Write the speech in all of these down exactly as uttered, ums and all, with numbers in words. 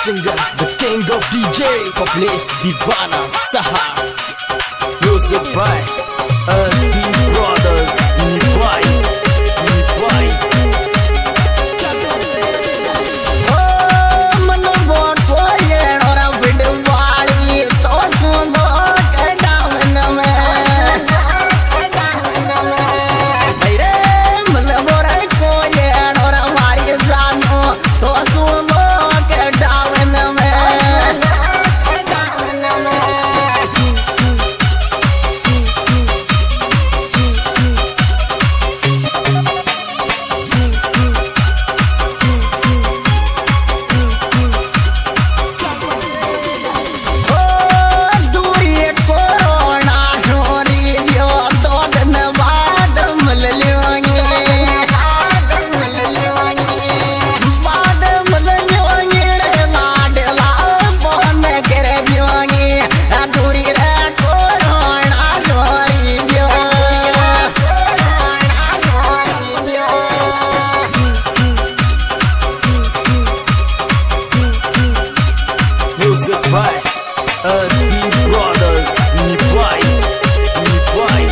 Singer, the king of D J, Publish Divana Saha. Music by S P Brothers. Nivai, Nivai. Oh, manubon koye ora vidwali to sundo ke gaवन में मेरे मनबोर कोये ora मारी जानो तो सुनो के गावन में Music by S P Brothers. Nivai, Nivai.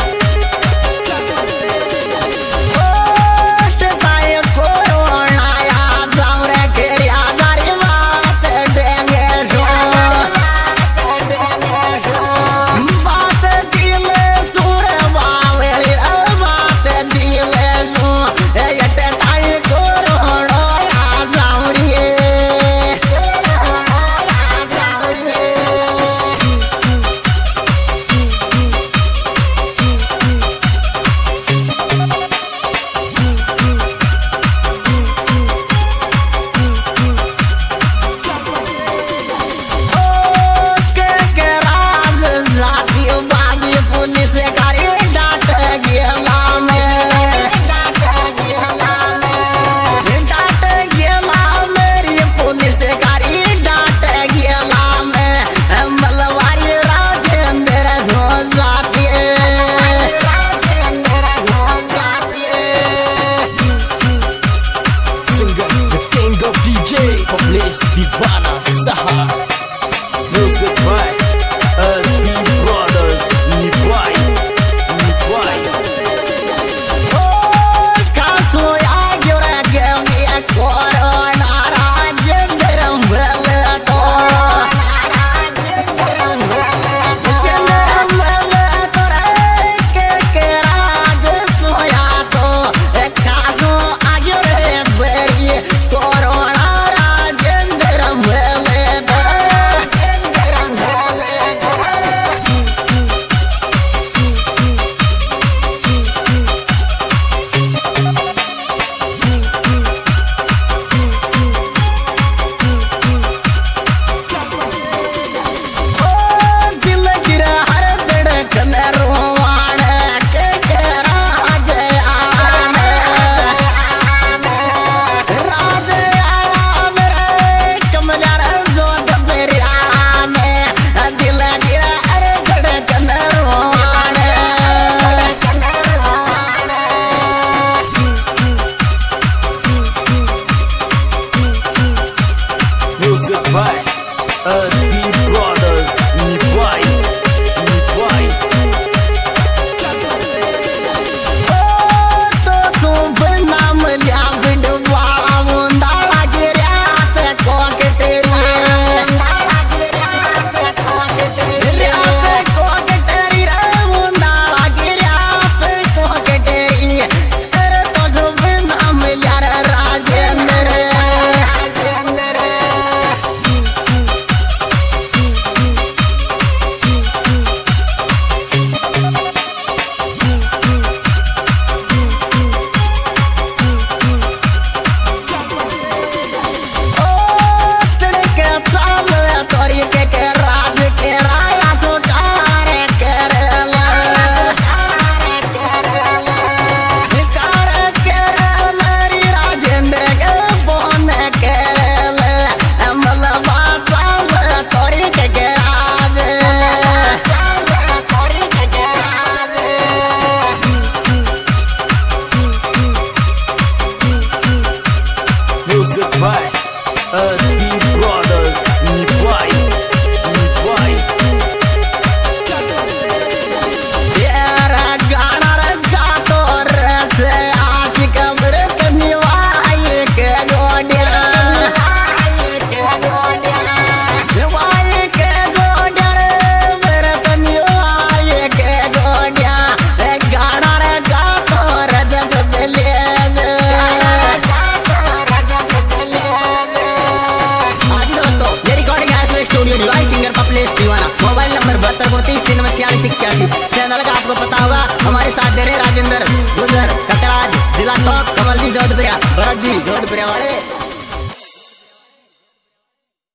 Publish Divana Saha. Music by S P Brothers. Nivai, Nivai. Oh, kaso ya gyora gyami corona rajendram velato rajendram velato re ke ke raj soya to kaso agyore beri corona Music by S P Brothers. Nivai, Nivai. Oh, to sum naam liya vidwa undala giryat koketeri giryat koketeri re undala giryat koketeri ere to sum naam liya rajendra rajendra S P Brothers Nivai Nivai तेरा गाना रखा तो रसे आशिक अमृत निभाए के गोडिया निभाए के गोडिया अमृत निभाए के गोडिया गाना रखा तो रजत बेले स्टूडियो निवाई सिंगर पपलेश दीवाना। मोबाइल नंबर बहत्तर उनतीस तीन छियालीस इक्यासी। चैनल का आपको पता होगा। हमारे साथ दे रहे राजेंद्र गुजर कतराज जिला टॉप कमल जी जोधपुरिया भरत जी जोधपुरिया वाले।